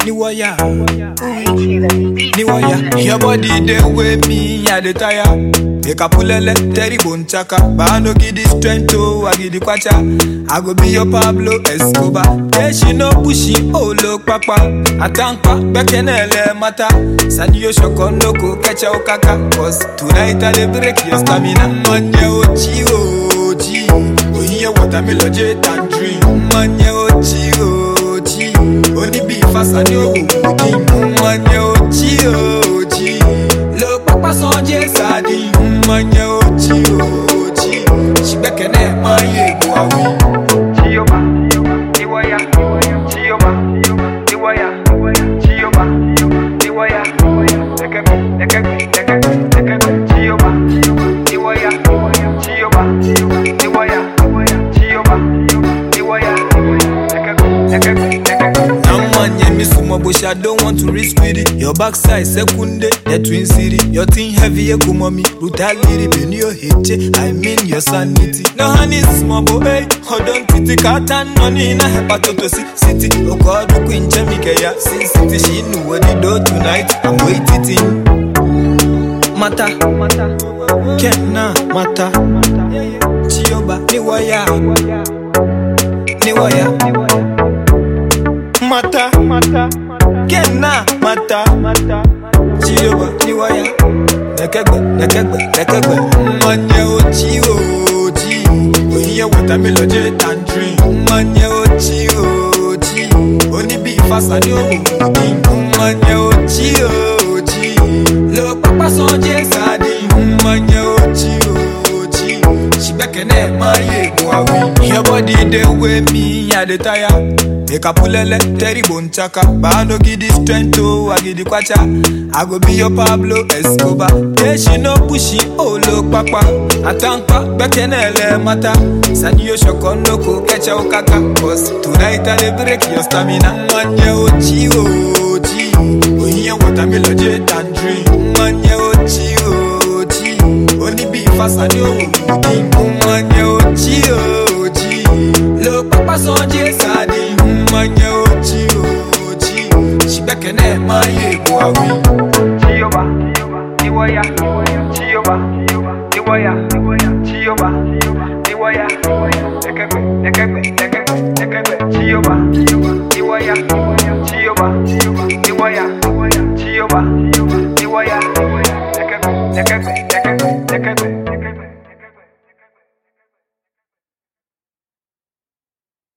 Niwaya, Niwaya. Your body they weigh me at the tire. Make a pullele, Terry Bonchaka. But I no give this strength to, I give the kwacha. I go be your Pablo Escobar. Yeah, she no pushy, oh look papa. Atankwa, bekenele mata. Sani yo shoko no go catch your kaka. Cause tonight I'll break your stamina. Manye ochi ochi. Oh here watermelon jet and dream. Manye ochi ochi. Only be fast and you Manye ochi ochi. Look papa sonje sadi. Manye ochi ochi. She bekene maye guawi. Chiyoba, Niwaya, Chiyoba, Niwaya, Chiyoba, Niwaya, Nekebe, Chiyoba, Niwaya, Chiyoba, Niwaya, Chiyoba, Niwaya, Nekebe. I don't want to risk with it. Your backside secunde, the twin city. Your thing heavy, kumami, brutality. When you hit it, I mean your sanity. No honey, small boy, hold on to the carton, money in a hepatosis city. Oh God, the queen Jamaica, since city, she knew what they do tonight. I'm waiting. Mata, Kenna, Mata, Chiyoba, Niwaya, Mata, Kenna, Mata, Chiyoba, Niwaya, Nekebe, Manye ochi ochi. Oh here watermelon jet and dream. Manye ochi ochi. Only be fast and you Manye ochi ochi. Look papa sonje sadi. Manye ochi ochi. She bekene maye guawi. Your body they weigh me at the tire. Make a pullele, Terry Bonchaka. But I no give this strength to, I give the kwacha. I go be your Pablo Escobar. Yeah, she no pushy, oh look papa. Atankwa, bekenele mata. Sani yo shoko no go catch your kaka. Cause tonight I'll break your stamina. Manye ochi ochi. Oh here watermelon jet and dream. Manye ochi ochi. Only be fast and you Manye ochi ochi. Look papa sonje sadi. Manye ochi ochi. She bekene maye guawi. Chiyoba, Niwaya, Chiyoba, Niwaya, Chiyoba, Niwaya, Nekebe, Chiyoba, Niwaya, Chiyoba, Niwaya, Chiyoba.